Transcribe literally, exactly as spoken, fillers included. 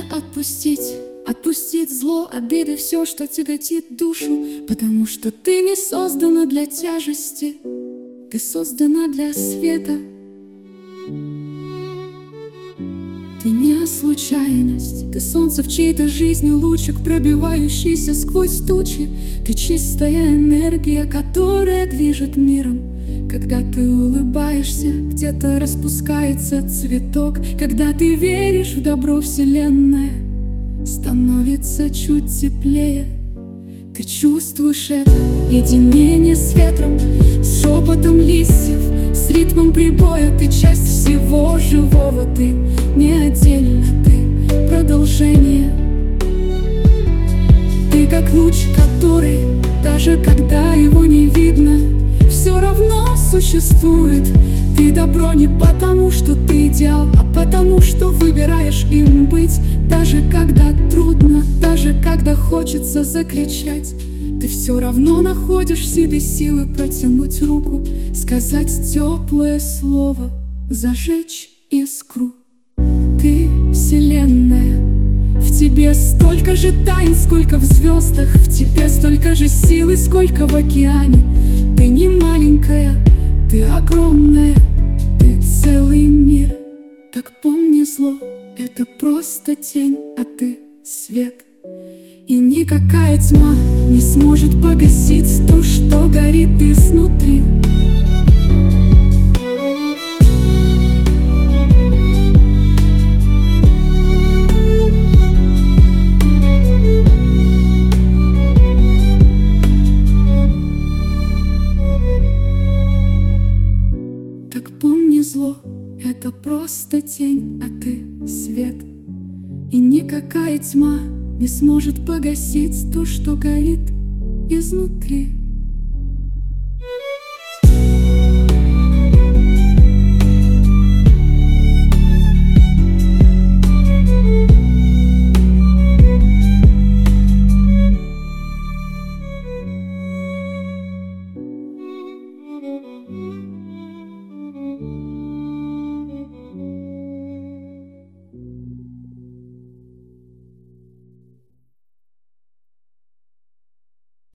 отпустить, отпустить зло, обиды, все, что тяготит душу, потому что ты не создана для тяжести, ты создана для света. Ты не случайность, ты солнце в чьей-то жизни, лучик, пробивающийся сквозь тучи. Ты чистая энергия, которая движет миром. Когда ты улыбаешься, где-то распускается цветок. Когда ты веришь в добро, вселенная становится чуть теплее. Ты чувствуешь это единение с ветром, с шепотом листьев, с ритмом прибоя. Ты часть всего живого, ты не отдельно, ты продолжение. Ты как луч, который, даже когда его не видно, все равно существует. Ты добро не потому, что ты идеал, а потому, что выбираешь им быть. Даже когда трудно, даже когда хочется закричать, ты все равно находишь в себе силы протянуть руку, сказать теплое слово, зажечь искру. Ты вселенная, в тебе столько же тайн, сколько в звездах, в тебе столько же силы, сколько в океане. Ты не маленькая, ты огромная, ты целый мир. Так помни, зло — это просто тень, а ты свет. И никакая тьма не сможет погасить то, что горит изнутри. Так помни, зло — это просто тень, а ты свет. И никакая тьма не сможет погасить то, что горит изнутри.